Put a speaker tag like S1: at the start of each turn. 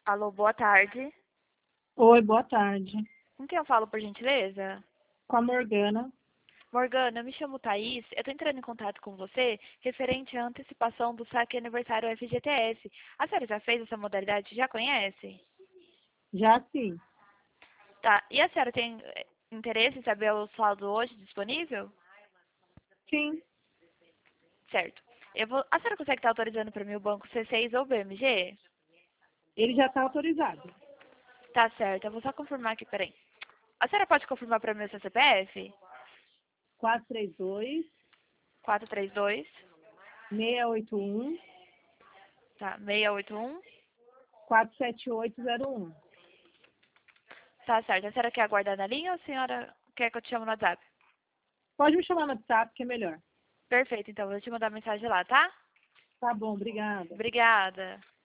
S1: Alô, boa tarde.
S2: Oi, boa tarde.
S1: Com quem eu falo, por gentileza?
S2: Com a Morgana.
S1: Morgana, eu me chamo Thaís. Eu tô entrando em contato com você referente à antecipação do saque aniversário FGTS. A senhora já fez essa modalidade? Já conhece?
S2: Já sim.
S1: Tá. E a senhora tem interesse em saber o saldo hoje disponível?
S2: Sim,
S1: Certo. A senhora consegue estar autorizando para mim o banco C6 ou BMG?
S2: ele já está autorizado.
S1: Tá certo. Eu vou só confirmar aqui, peraí. A senhora pode confirmar para mim o seu CPF?
S2: 432
S1: 432,
S2: 681
S1: tá, 681.
S2: 47801.
S1: Tá certo. A senhora quer aguardar na linha ou a senhora quer que eu te chame no WhatsApp?
S2: Pode me chamar no WhatsApp que é melhor.
S1: Perfeito, então. Vou te mandar mensagem lá, tá?
S2: Tá bom, obrigada.
S1: Obrigada.